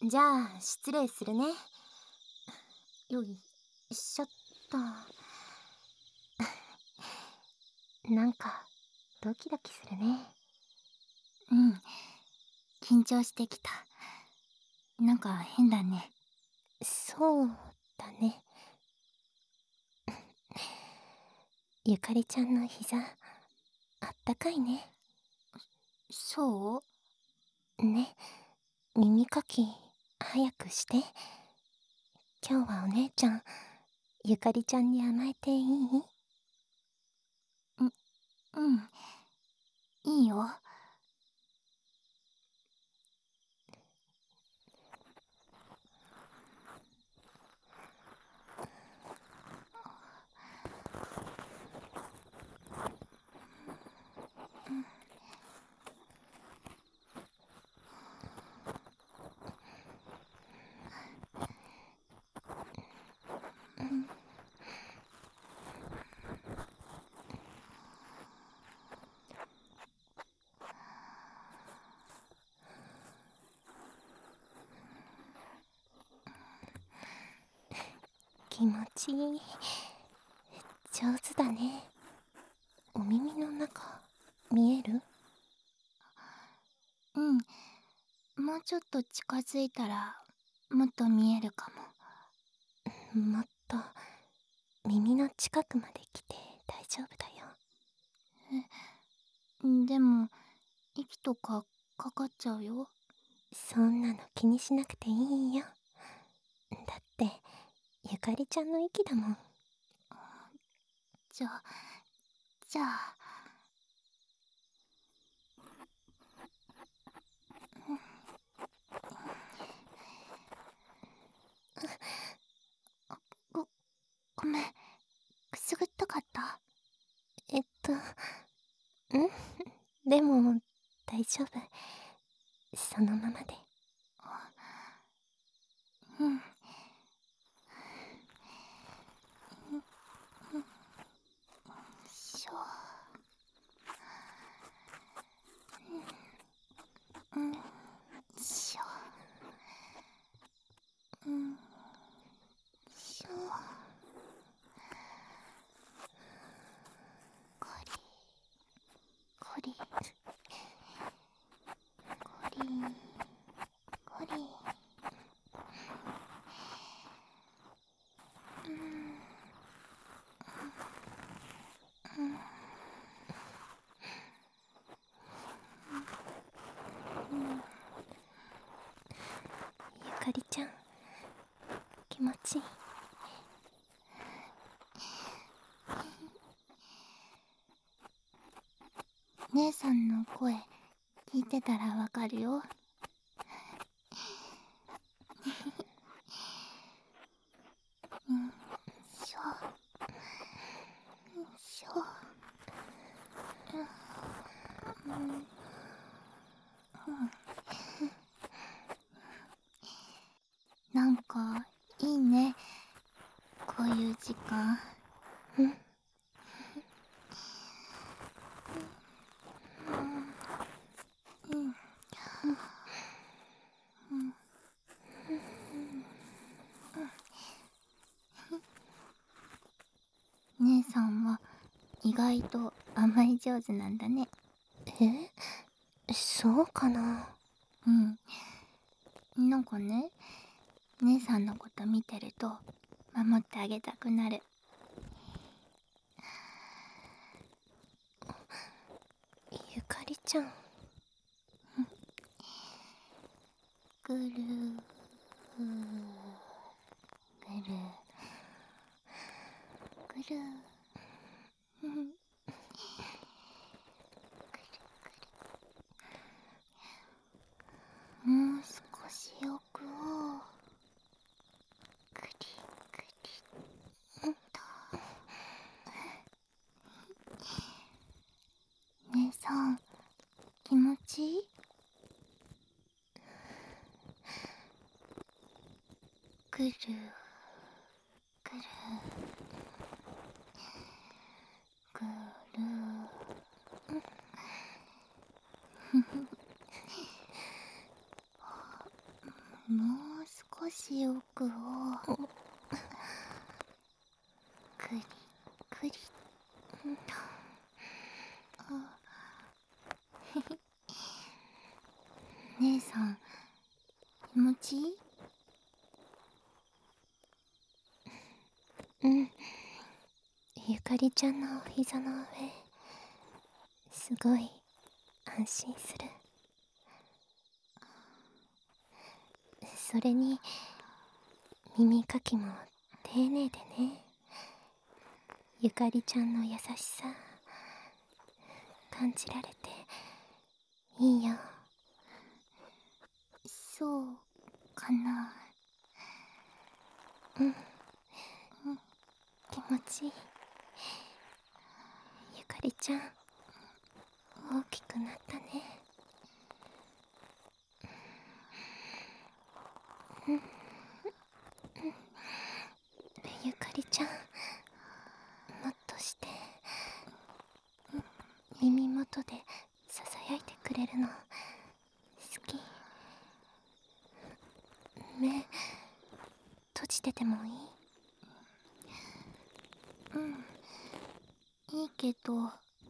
じゃあ、失礼するね。よいしょっと。なんか、ドキドキするね。 うん、緊張してきた。なんか変だね。 そうだね。ゆかりちゃんの膝、あったかいね。 そう？ ね、耳かき、早くして。今日はお姉ちゃん、ゆかりちゃんに甘えていい？ うん、いいよ。 気持ちいい。上手だね。お耳の中、見える？ うん、もうちょっと近づいたら、もっと見えるかもっと、耳の近くまで来て大丈夫だよ。 も。でも、息とかかかっちゃうよ。 そんなの気にしなくていいよ。だって、ゆかりちゃんの息だもん。 じゃあ、じゃあ、ご、ごめん。くすぐったかった？ えっと、でも、大丈夫。そのままで。 うん。しょ。うん。しょ。うん。しょ。こり、こり、こり、こり。 ゆかりちゃん、気持ちいい？ 姉さんの声、聞いてたらわかるよ。うん。しょ。しょ。うん。なんか、いいね。こういう時間。 うん。 うん。うん。姉さんは意外と甘え上手なんだね。 そうかな。 うん。なんかね、姉さんのこと見てると守ってあげたくなる。 ゆかりちゃん。 ぐるー、ぐるー、ぐるー。うん。もう少し奥をぐりぐりっと。姉さん、気持ちいい？ぐるぐるぐる。 もう少し奥をくりくりと。姉さん、気持ちいい？ うん。ゆかりちゃんのお膝の上、すごい安心する。それに耳かきも丁寧でね。ゆかりちゃんの優しさ感じられていいよ。 そうかな。 うん、気持ちいい。ゆかりちゃん、大きくなったね。ゆかりちゃん、もっとして。耳元でささやいてくれるの好き。目閉じててもいい？ いいけど。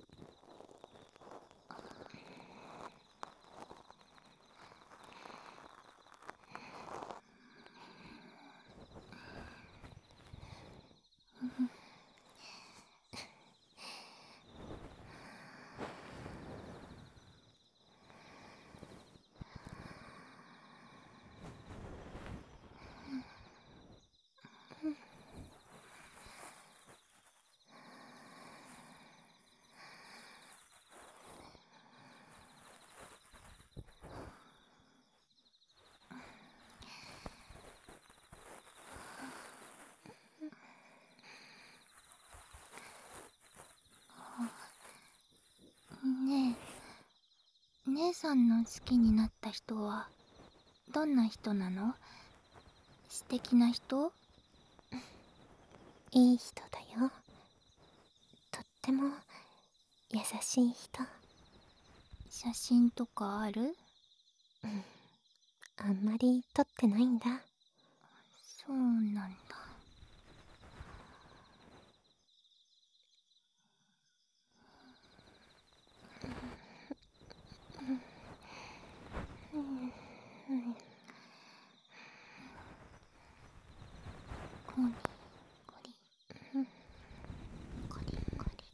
ねえ、姉さんの好きになった人はどんな人なの？素敵な人？ いい人だよ。とっても優しい人。 写真とかある？ あんまり撮ってないんだ。 そうなんだ。こりこりこりこり。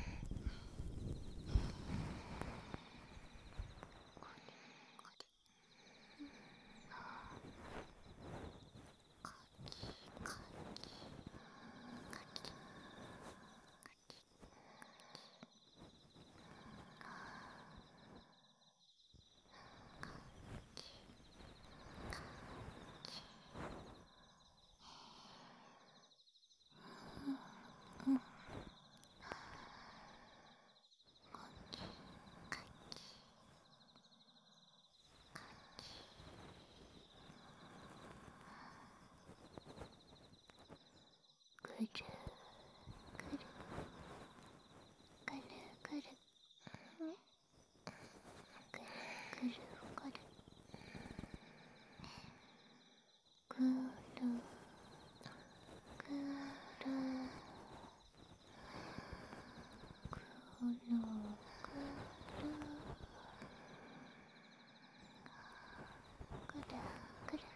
くるくるくるくるくるくるくるくるくるくるくるくる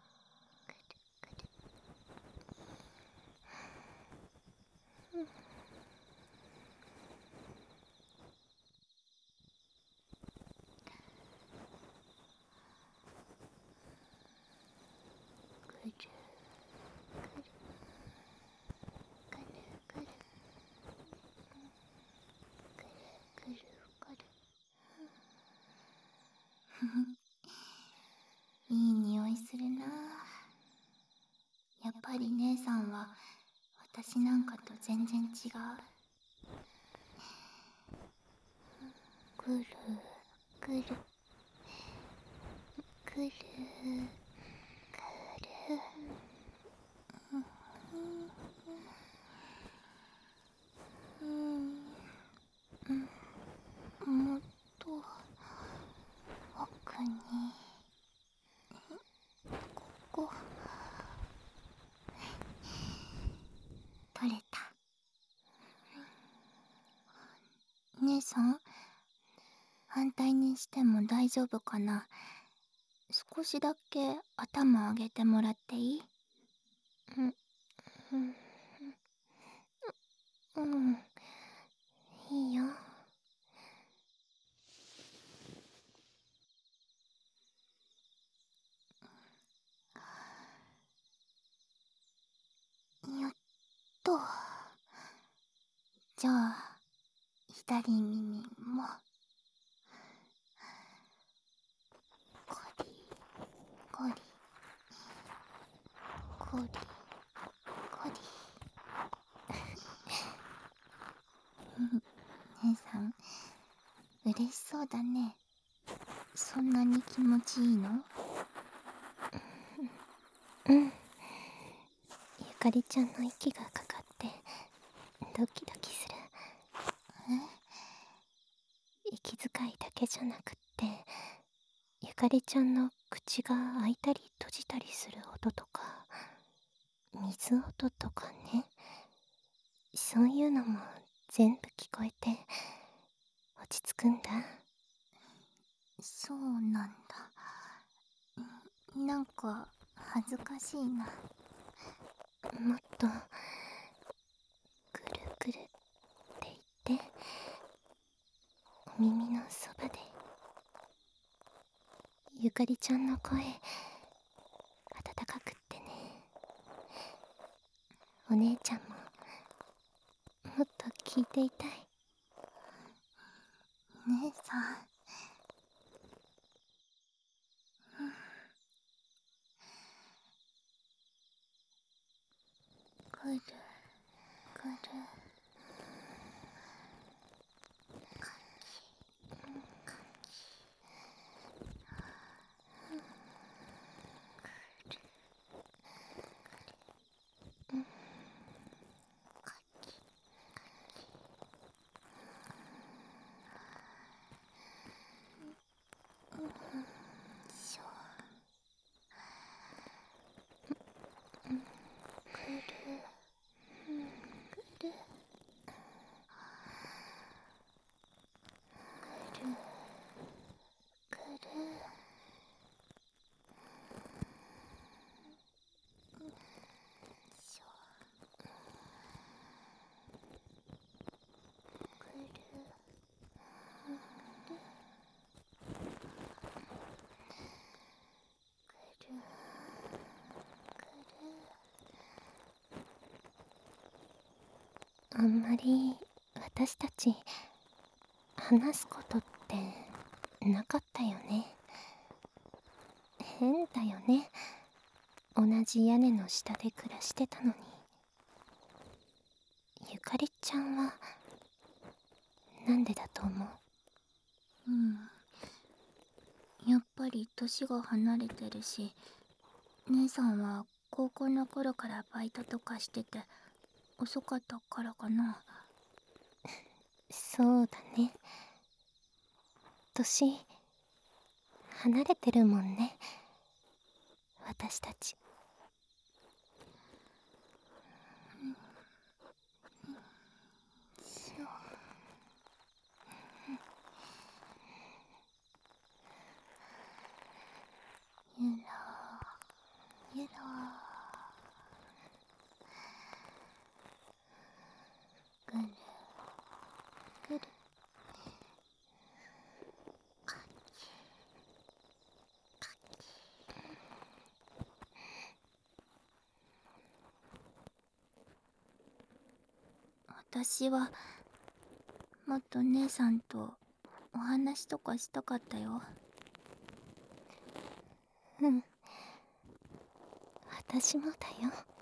くるくるくるくるいい匂いするな。やっぱり姉さんは私なんかと全然違う。くるくるくるくるもっと奥に。 しても大丈夫かな。少しだけ頭上げてもらっていい？ うん、うん、いいよ。 よっと。じゃあ、左耳も。コリコリコリコリ。姉さん、嬉しそうだね。そんなに気持ちいいの？ うん。ゆかりちゃんの息がかかってドキドキする。息遣いだけじゃなくって、ゆかりちゃんの口が開いたり閉じたりする音とか、水音とかね、そういうのも全部聞こえて落ち着くんだ。 そうなんだ。なんか恥ずかしいな。 もっとぐるぐるって言って、お耳のそばで。ゆかりちゃんの声、温かくってね。お姉ちゃんももっと聞いていたい。 姉さん。ぐるぐる。しょ。ぐるぐるぐるぐる。しょ。ぐるぐる。ぐるあんまり私たち話すことってなかったよね。変だよね。同じ屋根の下で暮らしてたのに。ゆかりちゃんはなんでだと思う？ やっぱり年が離れてるし、姉さんは高校の頃からバイトとかしてて遅かったからかな。 そうだね。年離れてるもんね、私たち。 しょ。ゆらゆら。ぐるぐる。かきかき。私はもっと姉さんとお話とかしたかったよ。 うん、私もだよ。